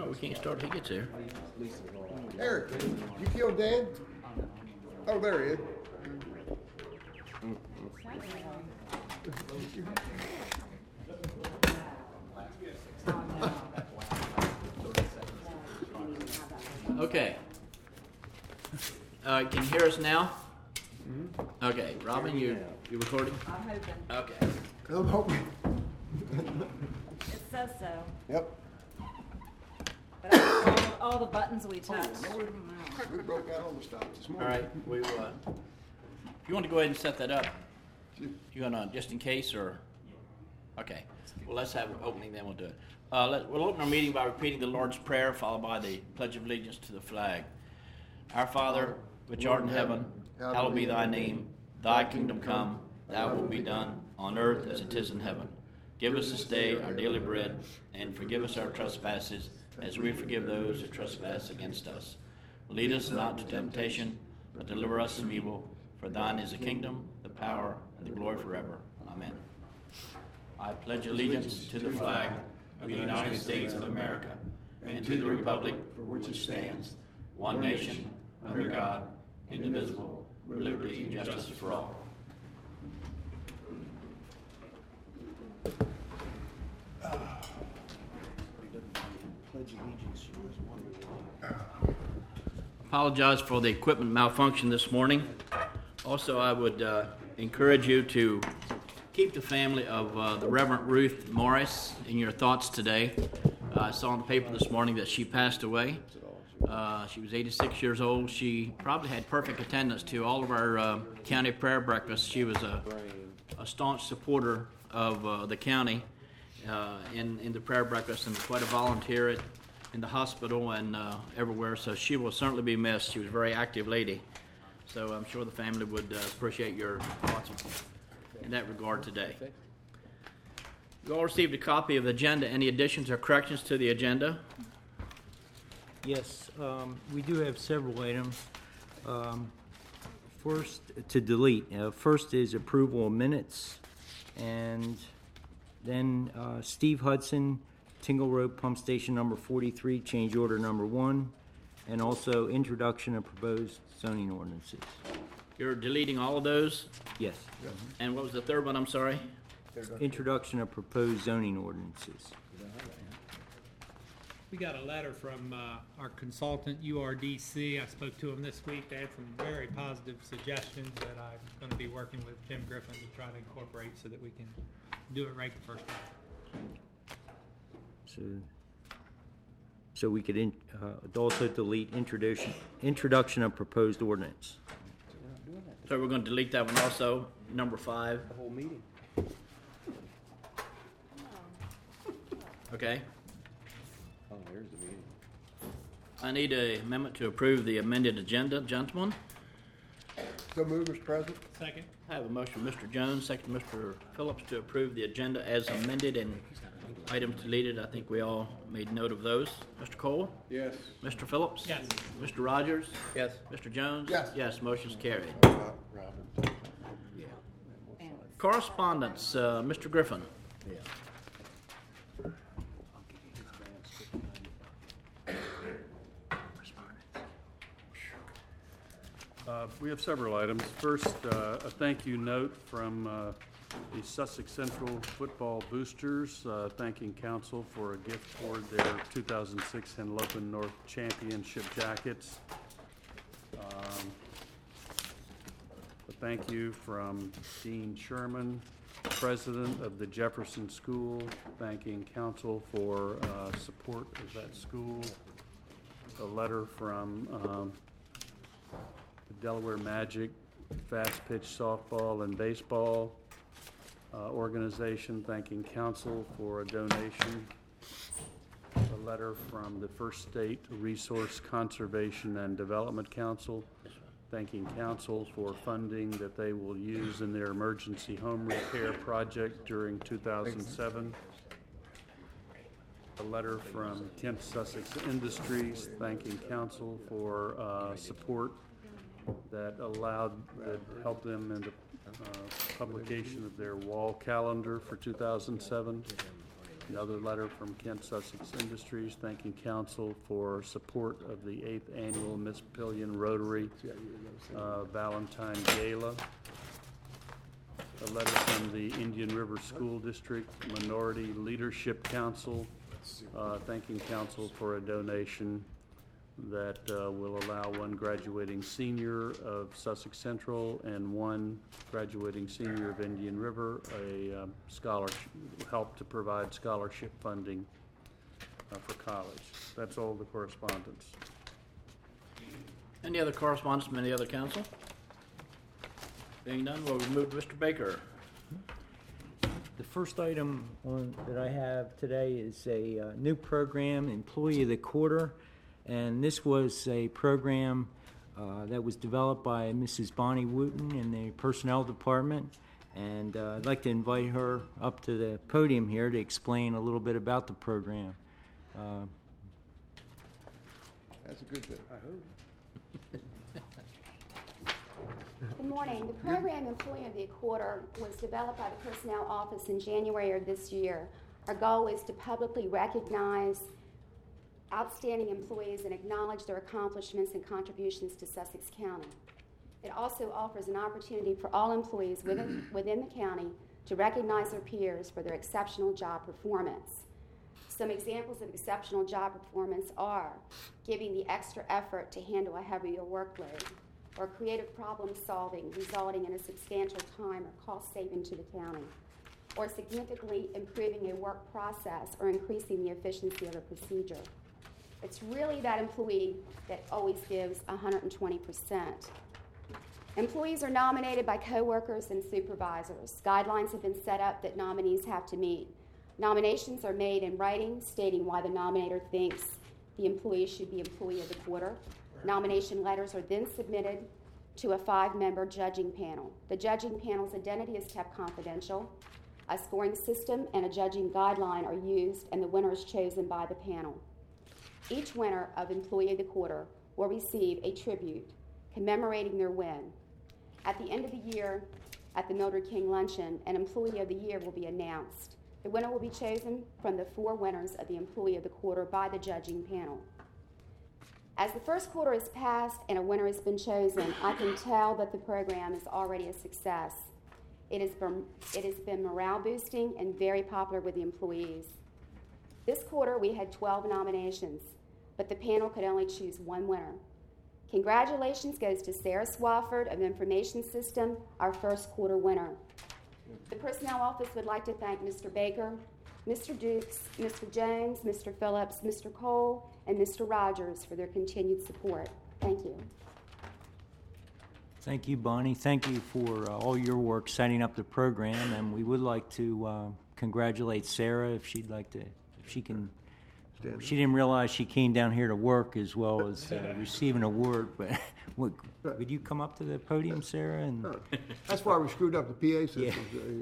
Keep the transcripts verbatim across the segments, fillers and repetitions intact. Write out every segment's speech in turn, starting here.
No, we can't start till he gets here. Eric, you killed Dan? Oh, there he is. Okay. Uh, can you hear us now? Okay, Robin, you you recording? I'm hoping. Okay. I'm hoping. It says so. Yep. But I, all, all the buttons we touch. We broke out all the stops this All morning. right. We uh, if you want to go ahead and set that up, you gonna just in case or? Okay. Well, let's have an opening, then we'll do it. Uh, let, we'll open our meeting by repeating the Lord's Prayer, followed by the Pledge of Allegiance to the flag. Our Father, which art in heaven, hallowed be thy name. Thy kingdom come, thy will be done, on earth as it is in heaven. Give us this day our daily bread, and forgive us our trespasses, as we forgive those who trespass against us. Lead us not to temptation, but deliver us from evil. For thine is the kingdom, the power, and the glory forever. Amen. I pledge allegiance to the flag of the United States of America, and to the republic for which it stands, one nation, under God, indivisible, with liberty and justice for all. Apologize for the equipment malfunction this morning. Also, I would uh, encourage you to keep the family of uh, the Reverend Ruth Morris in your thoughts today. Uh, I saw in the paper this morning that she passed away. Uh, she was eighty-six years old. She probably had perfect attendance to all of our uh, county prayer breakfasts. She was a, a staunch supporter of uh, the county uh, in, in the prayer breakfast, and quite a volunteer at, in the hospital and uh, everywhere. So she will certainly be missed. She was a very active lady. So I'm sure the family would uh, appreciate your thoughts in that regard today. You all received a copy of the agenda. Any additions or corrections to the agenda? Yes, um, we do have several items. Um, first, to delete. Uh, first is approval of minutes, and then uh, Steve Hudson, Tingle Road Pump Station number forty-three, change order number one, and also introduction of proposed zoning ordinances. You're deleting all of those? Yes. And what was the third one? I'm sorry? Introduction of proposed zoning ordinances. We got a letter from uh, our consultant, U R D C. I spoke to him this week. They had some very positive suggestions that I'm going to be working with Jim Griffin to try to incorporate so that we can do it right the first time. So, so we could in, uh, also delete introduction introduction of proposed ordinance. So we're going to delete that one also, number five. The whole meeting. Okay. Oh, there's the meeting. I need an amendment to approve the amended agenda, gentlemen. So move, Mister President. Second. I have a motion from Mister Jones, second Mister Phillips, to approve the agenda as amended and items deleted. I think we all made note of those. Mister Cole? Yes. Mister Phillips? Yes. Mister Rogers? Yes. Mister Jones? Yes. Yes, motion's carried. Robin. Correspondence, uh, Mister Griffin. Yeah. Uh, We have several items. First, uh, a thank you note from uh, the Sussex Central Football Boosters, uh, thanking council for a gift toward their two thousand six Henlopen North Championship jackets. Um, A thank you from Dean Sherman, president of the Jefferson School, thanking council for uh, support of that school. A letter from um, the Delaware Magic Fast Pitch Softball and Baseball uh, organization, thanking council for a donation. A letter from the First State Resource Conservation and Development Council, thanking council for funding that they will use in their emergency home repair project during two thousand seven. A letter from Kent Sussex Industries, thanking council for uh, support that allowed, that helped them in the uh, publication of their wall calendar for two thousand seven. Another letter from Kent Sussex Industries thanking council for support of the eighth annual Miss Pillion Rotary uh, Valentine Gala. A letter from the Indian River School District Minority Leadership Council uh, thanking council for a donation that uh, will allow one graduating senior of Sussex Central and one graduating senior of Indian River a um, scholarship, help to provide scholarship funding uh, for college. That's all the correspondence. Any other correspondence from any other council? Being done, we'll move to Mister Baker. The first item on, that I have today is a uh, new program, Employee of the Quarter, and this was a program uh, that was developed by Missus Bonnie Wooten in the Personnel Department, and uh, I'd like to invite her up to the podium here to explain a little bit about the program. Uh, That's a good thing. Good morning. The program Employee of the Quarter was developed by the Personnel Office in January of this year. Our goal is to publicly recognize outstanding employees and acknowledge their accomplishments and contributions to Sussex County. It also offers an opportunity for all employees within, within the county to recognize their peers for their exceptional job performance. Some examples of exceptional job performance are giving the extra effort to handle a heavier workload, or creative problem solving resulting in a substantial time or cost saving to the county, or significantly improving a work process or increasing the efficiency of a procedure. It's really that employee that always gives one hundred twenty percent. Employees are nominated by coworkers and supervisors. Guidelines have been set up that nominees have to meet. Nominations are made in writing stating why the nominator thinks the employee should be Employee of the Quarter. Nomination letters are then submitted to a five-member judging panel. The judging panel's identity is kept confidential. A scoring system and a judging guideline are used, and the winner is chosen by the panel. Each winner of Employee of the Quarter will receive a tribute commemorating their win. At the end of the year, at the Mildred King Luncheon, an Employee of the Year will be announced. The winner will be chosen from the four winners of the Employee of the Quarter by the judging panel. As the first quarter has passed and a winner has been chosen, I can tell that the program is already a success. It has been, it has been morale boosting and very popular with the employees. This quarter we had twelve nominations, but the panel could only choose one winner. Congratulations goes to Sarah Swafford of Information System, our first quarter winner. The Personnel Office would like to thank Mister Baker, Mister Dukes, Mister Jones, Mister Phillips, Mister Cole, and Mister Rogers for their continued support. Thank you. Thank you, Bonnie. Thank you for uh, all your work setting up the program, and we would like to uh, congratulate Sarah if she'd like to, if she can. Stand She didn't realize she came down here to work as well as uh, receive an award, but what, would you come up to the podium, Sarah? And Oh, that's why we screwed up the P A system.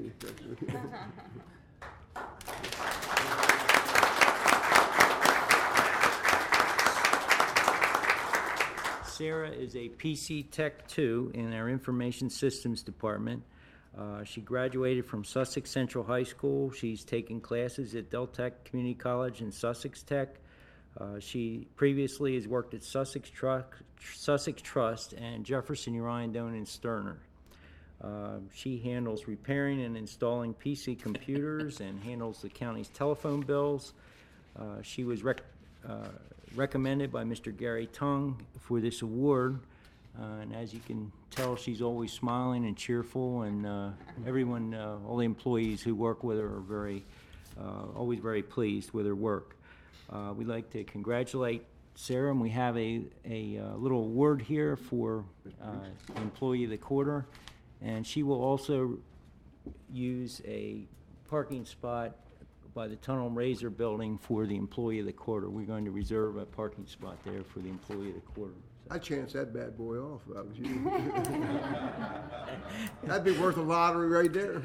Sarah is a P C Tech two in our Information Systems Department. Uh, she graduated from Sussex Central High School. She's taken classes at Deltec Community College and Sussex Tech. Uh, she previously has worked at Sussex, Tru- Sussex Trust and Jefferson Uriah Doan and Sterner. Uh, she handles repairing and installing P C computers and handles the county's telephone bills. Uh, she was rec- uh, recommended by Mister Gary Tung for this award. Uh, and as you can tell, she's always smiling and cheerful, and uh, everyone, uh, all the employees who work with her are very, uh, always very pleased with her work. Uh, we'd like to congratulate Sarah, and we have a, a, uh little award here for uh, Employee of the Quarter, and she will also use a parking spot by the Tunnel and Razor building for the Employee of the Quarter. We're going to reserve a parking spot there for the Employee of the Quarter. I'd chance that bad boy off if I was you. That'd be worth a lottery right there.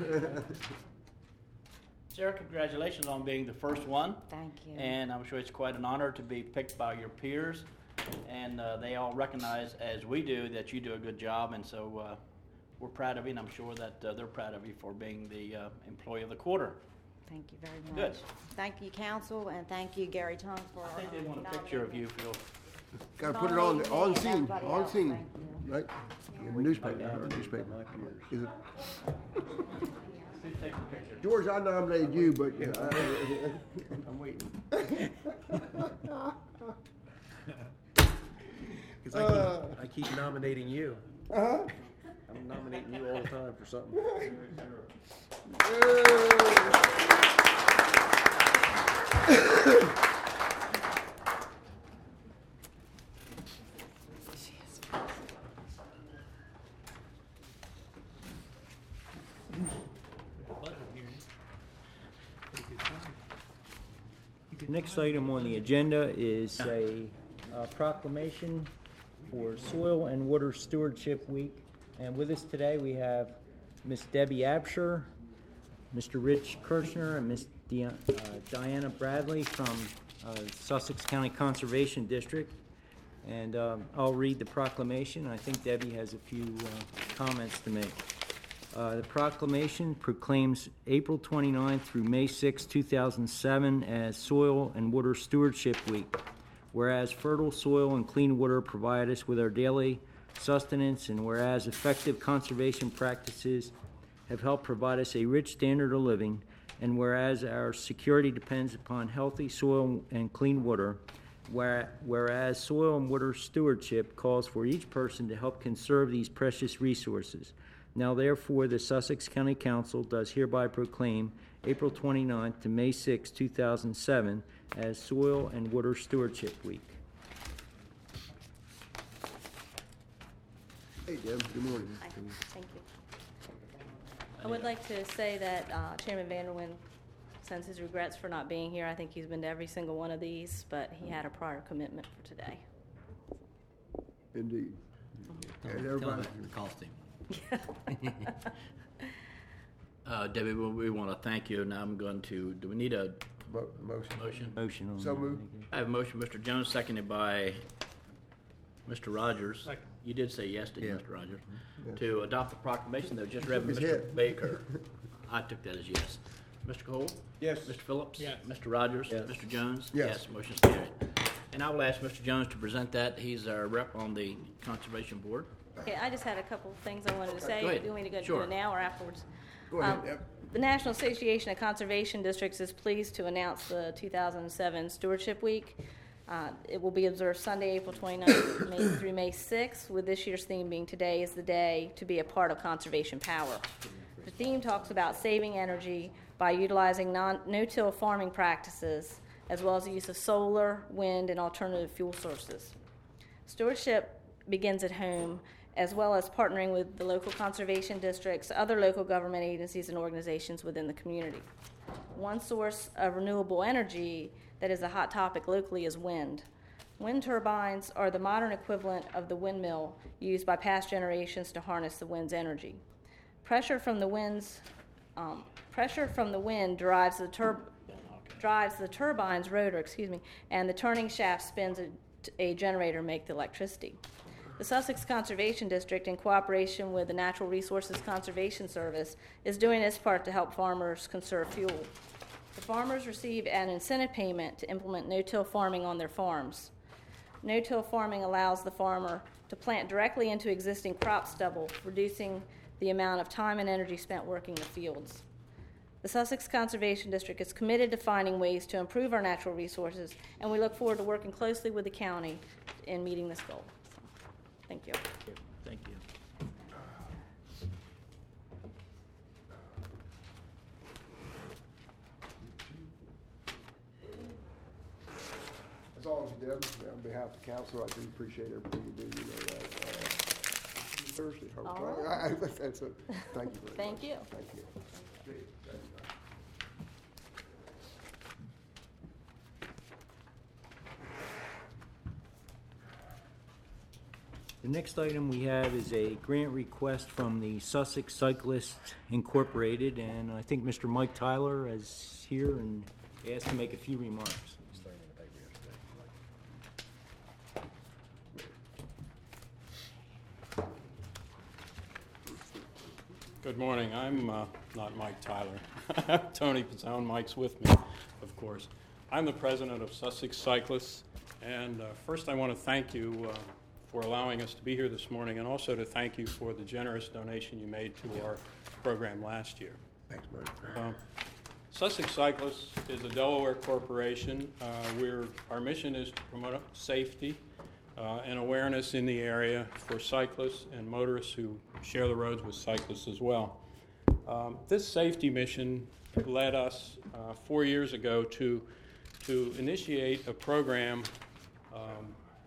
Sarah, congratulations on being the first one. Thank you. And I'm sure it's quite an honor to be picked by your peers. And uh, they all recognize, as we do, that you do a good job. And so uh, we're proud of you, and I'm sure that uh, they're proud of you for being the uh, Employee of the Quarter. Thank you very much. Good. Thank you, council, and thank you, Gary Tongue, for. I think they um, want a picture of you, Phil. Gotta put it on, nominating me on and scene, everybody on else. scene, Thank you. right? In the newspaper, in the newspaper. Is it? George, I nominated you, but uh, I'm waiting. Because I, Uh. keep- I keep nominating you. Uh-huh. I'm nominating you all the time for something. Budget hearing. Pretty good time. The next item on the agenda is a uh, proclamation for Soil and Water Stewardship Week. And with us today, we have Miss Debbie Absher, Mister Rich Kirchner, and Miss Di- uh, Diana Bradley from uh, Sussex County Conservation District. And um, I'll read the proclamation. I think Debbie has a few uh, comments to make. Uh, The proclamation proclaims April twenty-ninth through May sixth, two thousand seven as Soil and Water Stewardship Week. Whereas fertile soil and clean water provide us with our daily sustenance, and whereas effective conservation practices have helped provide us a rich standard of living, and whereas our security depends upon healthy soil and clean water, where- whereas soil and water stewardship calls for each person to help conserve these precious resources. Now therefore, the Sussex County Council does hereby proclaim April twenty-ninth to May sixth, two thousand seven as Soil and Water Stewardship Week. Hey, Deb, good morning. Hi, thank you. I would like to say that uh, Chairman Vanderwyn sends his regrets for not being here. I think he's been to every single one of these, but he had a prior commitment for today. Indeed. Tell And him everybody, it cost him. Uh, Debbie, we, we want to thank you. Now I'm going to, do we need a mo- motion. motion? Motion on So that. moved. I have a motion, Mister Jones, seconded by Mister Rogers. Second. You did say yes, didn't you, Yeah. Mister Rogers? Yeah. To adopt the proclamation that was just read by His Mister head. Baker. I took that as yes. Mister Cole? Yes. Mister Phillips? Yes. Mister Rogers? Yes. Mister Jones? Yes. Motion's carried. And I will ask Mister Jones to present that. He's our rep on the Conservation Board. Okay, I just had a couple of things I wanted to say. Go ahead. Do we need to go do Sure. it now or afterwards? Go ahead, Um, Deb. The National Association of Conservation Districts is pleased to announce the two thousand seven Stewardship Week. Uh, It will be observed Sunday, April twenty-ninth May through May sixth, with this year's theme being Today is the Day to be a Part of Conservation Power. The theme talks about saving energy by utilizing non- no-till farming practices, as well as the use of solar, wind, and alternative fuel sources. Stewardship begins at home, as well as partnering with the local conservation districts, other local government agencies, and organizations within the community. One source of renewable energy that is a hot topic locally is wind. Wind turbines are the modern equivalent of the windmill used by past generations to harness the wind's energy. Pressure from the wind's um, pressure from the wind drives the tur- drives the turbine's rotor, excuse me, and the turning shaft spins a, a generator to make the electricity. The Sussex Conservation District, in cooperation with the Natural Resources Conservation Service, is doing its part to help farmers conserve fuel. The farmers receive an incentive payment to implement no-till farming on their farms. No-till farming allows the farmer to plant directly into existing crop stubble, reducing the amount of time and energy spent working the fields. The Sussex Conservation District is committed to finding ways to improve our natural resources, and we look forward to working closely with the county in meeting this goal. So, thank you. Thank you. As always, Deb, on behalf of the council, I do appreciate everything you do, you know that. uh, Thursday, All hopefully. right. That's a, thank you very much. Thank you. Thank you. The next item we have is a grant request from the Sussex Cyclists Incorporated, and I think Mister Mike Tyler is here and asked to make a few remarks. Good morning. I'm uh, not Mike Tyler. Tony Pizzone, Mike's with me, of course. I'm the president of Sussex Cyclists, and uh, first I want to thank you uh, for allowing us to be here this morning, and also to thank you for the generous donation you made to our program last year. Thanks, Mike. Um, Sussex Cyclists is a Delaware corporation. Uh, we're, our mission is to promote safety uh, and awareness in the area for cyclists and motorists who share the roads with cyclists as well. Um, this safety mission led us uh, four years ago to, to initiate a program. Um,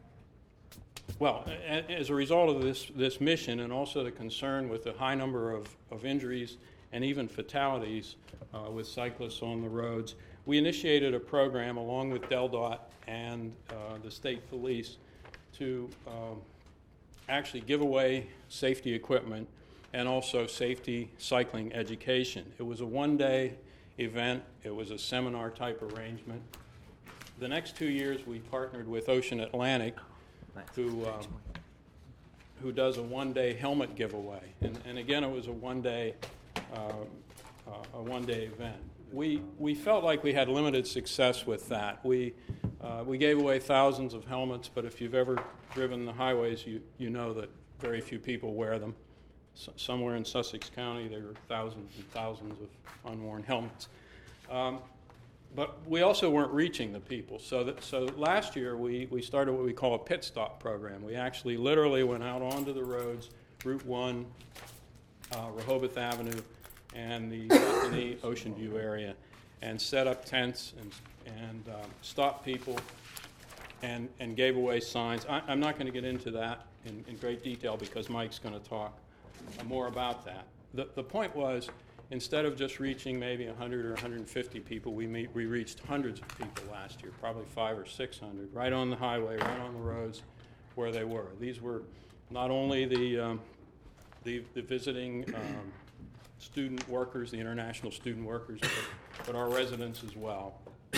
well, a, as a result of this, this mission, and also the concern with the high number of, of injuries and even fatalities uh, with cyclists on the roads, we initiated a program along with DelDOT and uh, the state police to um, actually give away safety equipment and also safety cycling education. It was a one-day event. It was a seminar-type arrangement. The next two years, we partnered with Ocean Atlantic, who um, who does a one-day helmet giveaway. And, and again, it was a one-day uh, uh, a one-day event. We we felt like we had limited success with that. We uh, we gave away thousands of helmets, but if you've ever driven the highways, you you know that very few people wear them. So somewhere in Sussex County, there are thousands and thousands of unworn helmets. Um, but we also weren't reaching the people. So that, so last year, we, we started what we call a pit stop program. We actually literally went out onto the roads, Route one, uh, Rehoboth Avenue, and the Bethany Ocean View area, and set up tents and, and um, stopped people and, and gave away signs. I, I'm not going to get into that in, in great detail because Mike's going to talk more about that. The, the point was, instead of just reaching maybe one hundred or one hundred fifty people, we, meet, we reached hundreds of people last year, probably five or six hundred, right on the highway, right on the roads where they were. These were not only the, um, the, the visiting um, student workers, the international student workers, but, but our residents as well.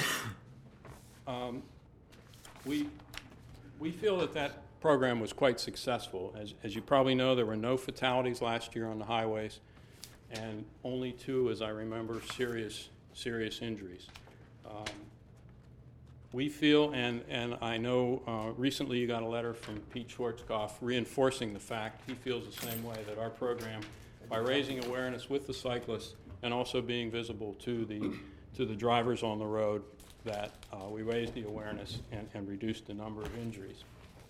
Um, we, we feel that that program was quite successful. As, as you probably know, there were no fatalities last year on the highways, and only two, as I remember, serious serious injuries. Um, we feel, and, and I know uh, recently you got a letter from Pete Schwarzkopf reinforcing the fact he feels the same way, that our program, by raising awareness with the cyclists and also being visible to the to the drivers on the road, that uh, we raised the awareness and, and reduced the number of injuries.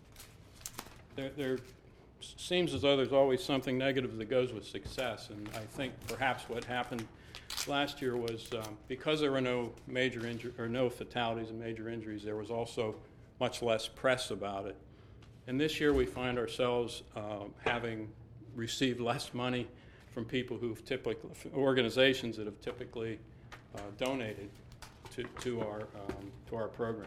There, there seems as though there's always something negative that goes with success, and I think perhaps what happened last year was um, because there were no major injury or no fatalities and major injuries, there was also much less press about it. And this year we find ourselves uh, having received less money from people who've typically, organizations that have typically uh, donated to, to our um, to our program.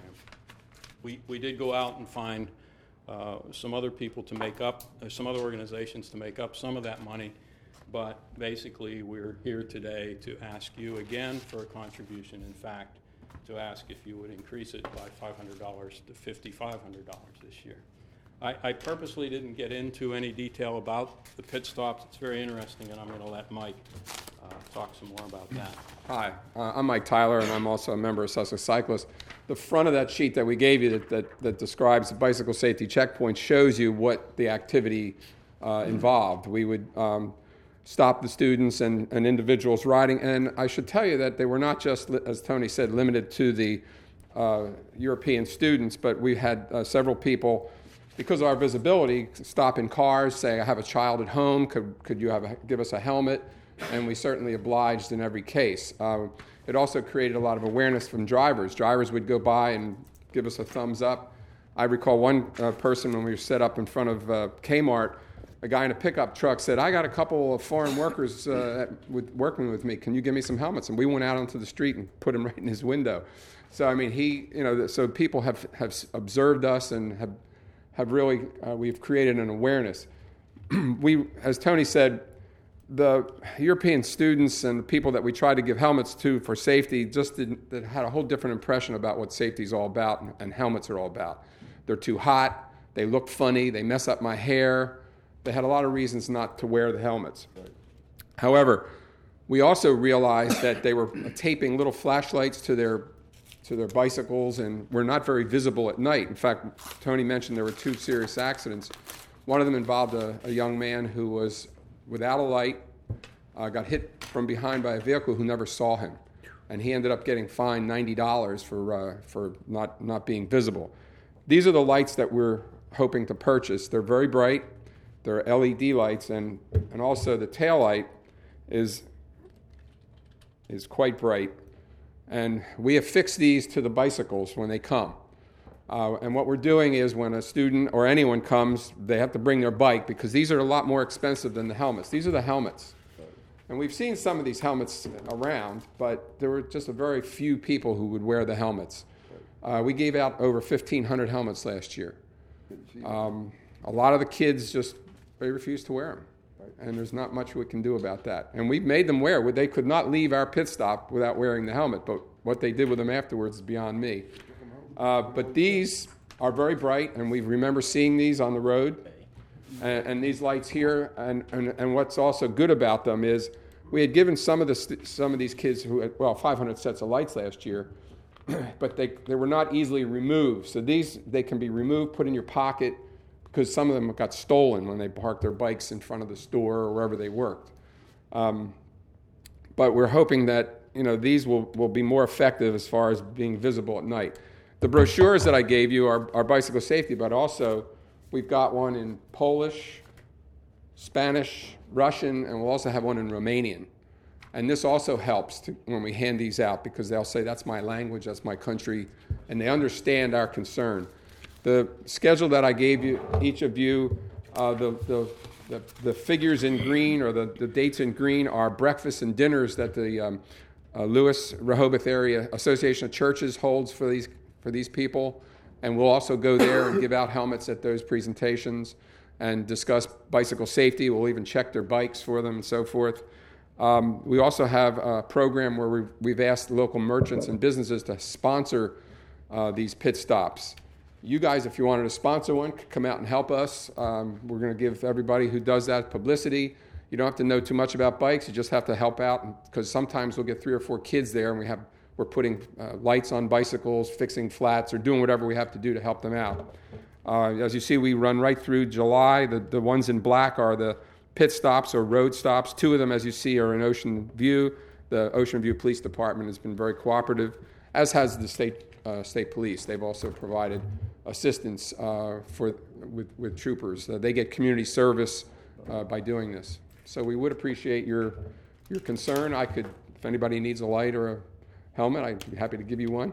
We we did go out and find Uh, some other people to make up, uh, some other organizations to make up some of that money, but basically we're here today to ask you again for a contribution. In fact, to ask if you would increase it by five hundred dollars to five thousand five hundred dollars this year. I, I purposely didn't get into any detail about the pit stops. It's very interesting, and I'm going to let Mike uh, talk some more about that. Hi, uh, I'm Mike Tyler, and I'm also a member of Sussex Cyclists. The front of that sheet that we gave you that, that, that describes the bicycle safety checkpoint shows you what the activity uh, involved. We would um, stop the students and, and individuals riding, and I should tell you that they were not just, as Tony said, limited to the uh, European students, but we had uh, several people, because of our visibility, stop in cars, say, I have a child at home, could, could you have a, give us a helmet? And we certainly obliged in every case. Uh, it also created a lot of awareness from drivers. Drivers would go by and give us a thumbs up. I recall one uh, person when we were set up in front of uh, Kmart, a guy in a pickup truck said, I got a couple of foreign workers uh, with, working with me. Can you give me some helmets? And we went out onto the street and put them right in his window. So, I mean, he, you know, so people have, have observed us and have, have really, uh, we've created an awareness. We, as Tony said, the European students and the people that we tried to give helmets to for safety just didn't, that had a whole different impression about what safety is all about and, and helmets are all about. They're too hot, they look funny, they mess up my hair. They had a lot of reasons not to wear the helmets. However, We also realized that they were taping little flashlights to their to their bicycles and were not very visible at night. In fact, Tony mentioned there were two serious accidents. One of them involved a, a young man who was without a light, uh, got hit from behind by a vehicle who never saw him. And he ended up getting fined ninety dollars for, uh, for not, not being visible. These are the lights that we're hoping to purchase. They're very bright. They're L E D lights, and, and also the tail light is, is quite bright. And we have fixed these to the bicycles when they come. Uh, and what we're doing is when a student or anyone comes, they have to bring their bike because these are a lot more expensive than the helmets. These are the helmets. And we've seen some of these helmets around, but there were just a very few people who would wear the helmets. Uh, we gave out over fifteen hundred helmets last year. Um, a lot of the kids just, they refuse to wear them. And there's not much we can do about that. And we've made them wear. They could not leave our pit stop without wearing the helmet, but what they did with them afterwards is beyond me. Uh, but these are very bright, and we remember seeing these on the road. And, and these lights here, and, and, and what's also good about them is we had given some of, the st- some of these kids, who had, well, five hundred sets of lights last year, but they, they were not easily removed. So these, they can be removed, put in your pocket, because some of them got stolen when they parked their bikes in front of the store or wherever they worked. Um, but we're hoping that, you know, these will, will be more effective as far as being visible at night. The brochures that I gave you are, are bicycle safety, but also we've got one in Polish, Spanish, Russian, and we'll also have one in Romanian. And this also helps to, when we hand these out, because they'll say, that's my language, that's my country, and they understand our concern. The schedule that I gave you, each of you, uh, the, the, the, the figures in green or the, the dates in green are breakfasts and dinners that the um, uh, Lewis Rehoboth Area Association of Churches holds for these, for these people. And we'll also go there and give out helmets at those presentations and discuss bicycle safety. We'll even check their bikes for them and so forth. Um, we also have a program where we've, we've asked local merchants and businesses to sponsor uh, these pit stops. You guys, if you wanted to sponsor one, could come out and help us. Um, we're going to give everybody who does that publicity. You don't have to know too much about bikes. You just have to help out, because sometimes we'll get three or four kids there, and we have we're putting uh, lights on bicycles, fixing flats, or doing whatever we have to do to help them out. Uh, as you see, we run right through July. The, the ones in black are the pit stops or road stops. Two of them, as you see, are in Ocean View. The Ocean View Police Department has been very cooperative, as has the state uh, state police. They've also provided assistance uh, for with, with troopers. Uh, they get community service uh, by doing this. So we would appreciate your your concern. I could, if anybody needs a light or a helmet, I'd be happy to give you one.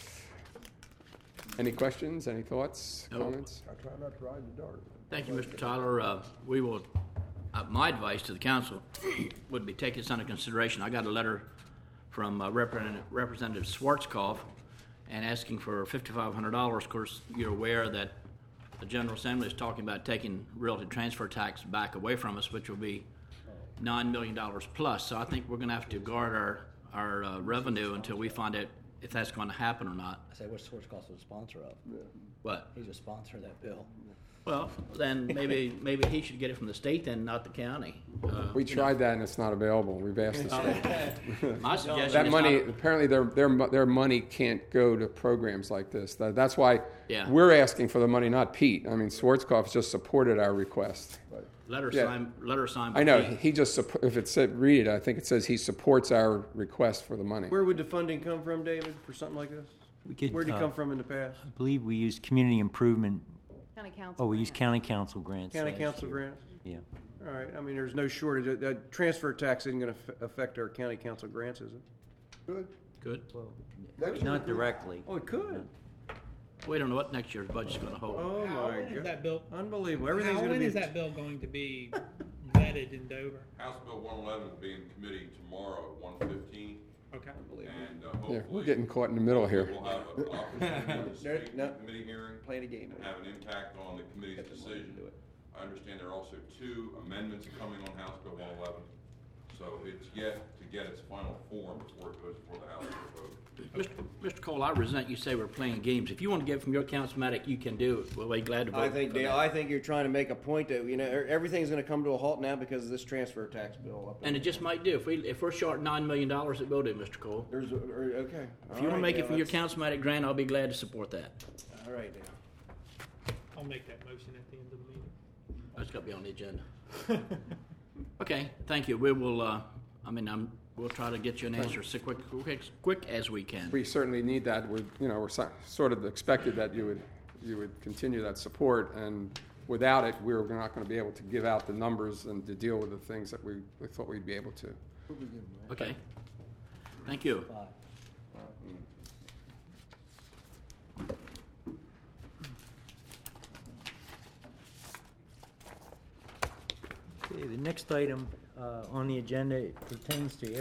Any questions? Any thoughts? Nope. Comments? I try not to ride in the dark. Thank you, Mister Tyler. Uh, we will, uh, my advice to the council would be take this under consideration. I got a letter from uh, Representative, Representative Schwarzkopf and asking for fifty-five hundred dollars. Of course, you're aware that the General Assembly is talking about taking realty transfer tax back away from us, which will be nine million dollars plus. So I think we're going to have to guard our, our uh, revenue until we find out if that's going to happen or not. I say, what's Schwarzkopf a sponsor of? What? He's a sponsor of that bill. Well, then maybe maybe he should get it from the state then, not the county. Uh, We you know. tried that and it's not available. We've asked the state. My suggestion That is money, not- apparently their, their, mo- their money can't go to programs like this. That- That's why Yeah. we're asking for the money, not Pete. I mean, Schwarzkopf just supported our request. letter Yeah. signed. Letter signed. by I know, Pete. he just, suppo- if it said, read it, I think it says he supports our request for the money. Where would the funding come from, David, for something like this? We could, Where'd it uh, come from in the past? I believe we used community improvement. County council. Oh, we used grant. county council grants. County last council year. grants? Yeah. All right, I mean, there's no shortage. That- That transfer tax isn't going to affect our county council grants, is it? Good. Good. Next year, Not directly. Oh, it could. We don't know what next year's budget's going to hold. Oh, How my when is God. that bill? Unbelievable. Everything's How, going to when be. is that bill going to be vetted in Dover? House Bill one eleven will be in committee tomorrow at one fifteen, Okay. and uh, Yeah, hopefully. we're getting caught in the middle here. We'll have an opportunity to speak at No. the committee hearing Playing a game. and have an impact on the committee's Got the money to decision. do it. I understand there are also two amendments coming on House Bill one eleven, so So it's yet to get its final form before it goes before the House for a vote. Mister Mister Cole, I resent you say we're playing games. If you want to get from your councilmatic, you can do it. We'll be glad to vote I think, for Dale, that. I think you're trying to make a point that, you know, e- everything's gonna come to a halt now because of this transfer tax bill. up And it just might do. If we, if we're short nine million dollars, it will do, Mister Cole. There's, a- or- okay. If you want to make it from your councilmatic grant, I'll be glad to support that. All right, Dale. I'll make that motion at the end of the meeting. That's got to be on the agenda. Okay, thank you. We will, uh, I mean, I'm, we'll try to get you an answer as quick, quick, quick as we can. We certainly need that. We're, you know, we're so- sort of expected that you would, you would continue that support, and without it, we're not going to be able to give out the numbers and to deal with the things that we, we thought we'd be able to. Okay. Thank you. Okay, the next item uh, on the agenda pertains to